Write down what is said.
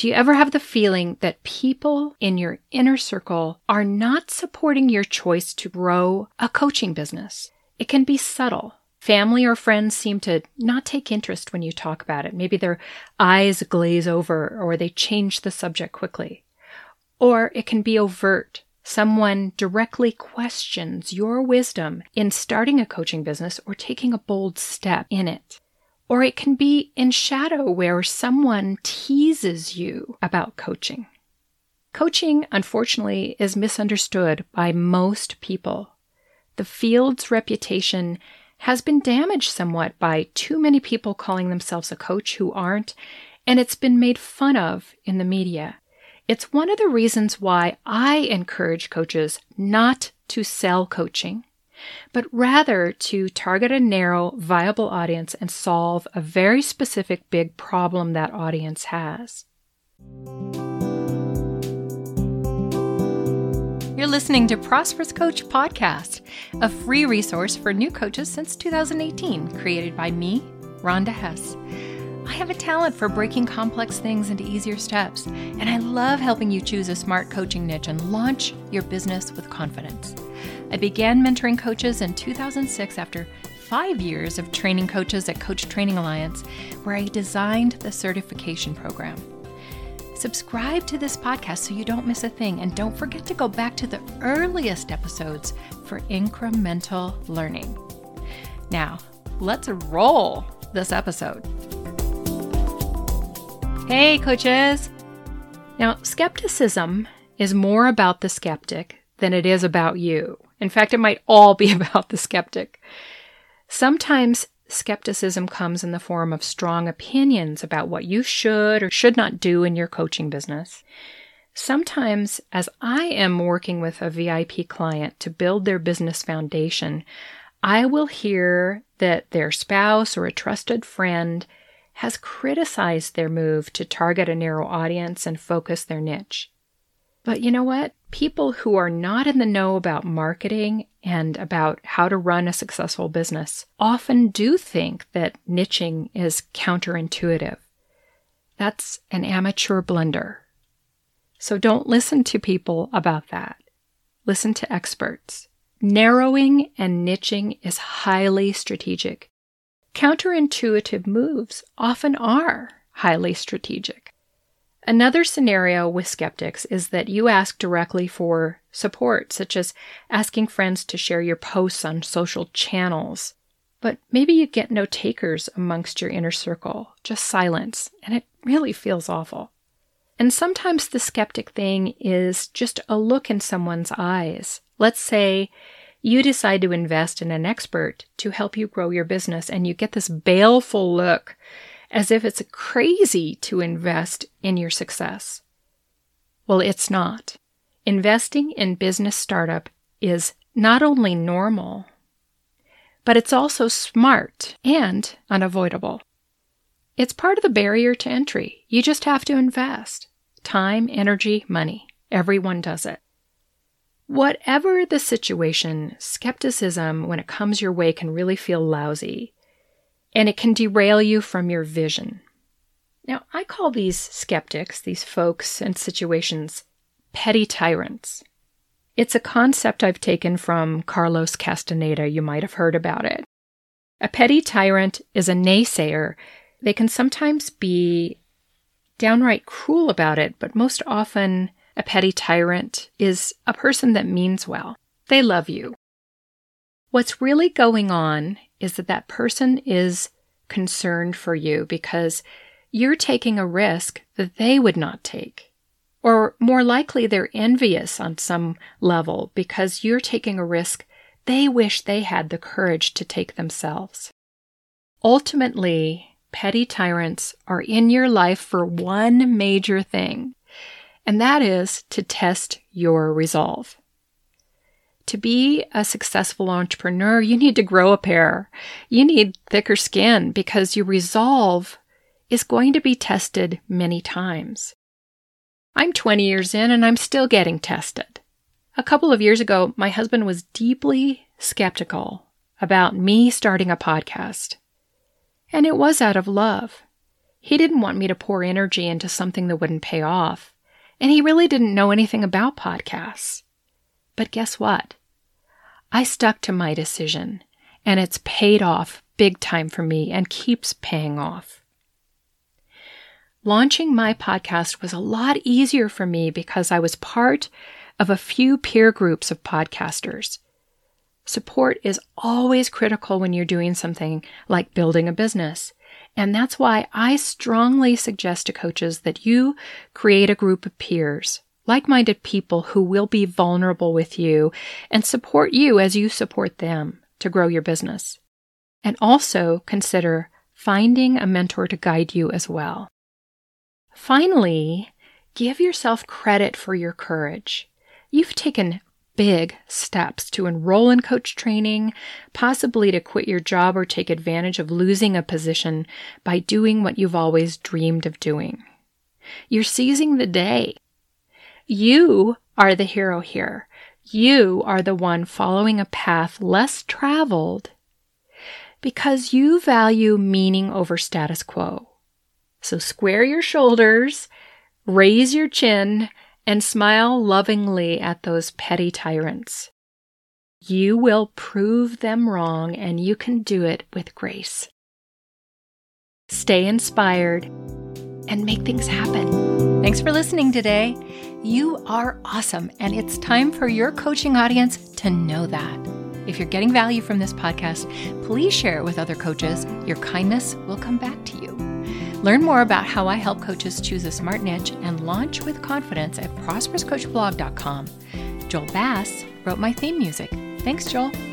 Do you ever have the feeling that people in your inner circle are not supporting your choice to grow a coaching business? It can be subtle. Family or friends seem to not take interest when you talk about it. Maybe their eyes glaze over or they change the subject quickly. Or it can be overt. Someone directly questions your wisdom in starting a coaching business or taking a bold step in it. Or it can be in shadow where someone teases you about coaching. Coaching, unfortunately, is misunderstood by most people. The field's reputation has been damaged somewhat by too many people calling themselves a coach who aren't, and it's been made fun of in the media. It's one of the reasons why I encourage coaches not to sell coaching, but rather to target a narrow, viable audience and solve a very specific big problem that audience has. You're listening to Prosperous Coach Podcast, a free resource for new coaches since 2018, created by me, Rhonda Hess. I have a talent for breaking complex things into easier steps, and I love helping you choose a smart coaching niche and launch your business with confidence. I began mentoring coaches in 2006 after 5 years of training coaches at Coach Training Alliance, where I designed the certification program. Subscribe to this podcast so you don't miss a thing, and don't forget to go back to the earliest episodes for incremental learning. Now, let's roll this episode. Hey, coaches! Now, skepticism is more about the skeptic than it is about you. In fact, it might all be about the skeptic. Sometimes skepticism comes in the form of strong opinions about what you should or should not do in your coaching business. Sometimes, as I am working with a VIP client to build their business foundation, I will hear that their spouse or a trusted friend has criticized their move to target a narrow audience and focus their niche. But you know what? People who are not in the know about marketing and about how to run a successful business often do think that niching is counterintuitive. That's an amateur blunder. So don't listen to people about that. Listen to experts. Narrowing and niching is highly strategic. Counterintuitive moves often are highly strategic. Another scenario with skeptics is that you ask directly for support, such as asking friends to share your posts on social channels. But maybe you get no takers amongst your inner circle, just silence, and it really feels awful. And sometimes the skeptic thing is just a look in someone's eyes. Let's say you decide to invest in an expert to help you grow your business, and you get this baleful look as if it's crazy to invest in your success. Well, it's not. Investing in business startup is not only normal, but it's also smart and unavoidable. It's part of the barrier to entry. You just have to invest. Time, energy, money. Everyone does it. Whatever the situation, skepticism, when it comes your way, can really feel lousy, and it can derail you from your vision. Now, I call these skeptics, these folks and situations, petty tyrants. It's a concept I've taken from Carlos Castaneda. You might have heard about it. A petty tyrant is a naysayer. They can sometimes be downright cruel about it, but most often a petty tyrant is a person that means well. They love you. What's really going on is that person is concerned for you because you're taking a risk that they would not take. Or more likely, they're envious on some level because you're taking a risk they wish they had the courage to take themselves. Ultimately, petty tyrants are in your life for one major thing, and that is to test your resolve. To be a successful entrepreneur, you need to grow a pair. You need thicker skin because your resolve is going to be tested many times. I'm 20 years in and I'm still getting tested. A couple of years ago, my husband was deeply skeptical about me starting a podcast. And it was out of love. He didn't want me to pour energy into something that wouldn't pay off, and he really didn't know anything about podcasts. But guess what? I stuck to my decision, and it's paid off big time for me and keeps paying off. Launching my podcast was a lot easier for me because I was part of a few peer groups of podcasters. Support is always critical when you're doing something like building a business. And that's why I strongly suggest to coaches that you create a group of peers, like-minded people who will be vulnerable with you and support you as you support them to grow your business. And also consider finding a mentor to guide you as well. Finally, give yourself credit for your courage. You've taken big steps to enroll in coach training, possibly to quit your job or take advantage of losing a position by doing what you've always dreamed of doing. You're seizing the day. You are the hero here. You are the one following a path less traveled because you value meaning over status quo. So square your shoulders, raise your chin, and smile lovingly at those petty tyrants. You will prove them wrong, and you can do it with grace. Stay inspired and make things happen. Thanks for listening today. You are awesome, and it's time for your coaching audience to know that. If you're getting value from this podcast, please share it with other coaches. Your kindness will come back to you. Learn more about how I help coaches choose a smart niche and launch with confidence at prosperouscoachblog.com. Joel Bass wrote my theme music. Thanks, Joel.